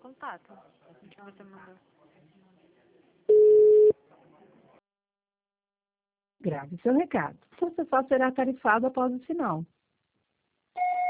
contato. Que você mandou. Grave seu recado. Seu acessório será tarifado após o sinal.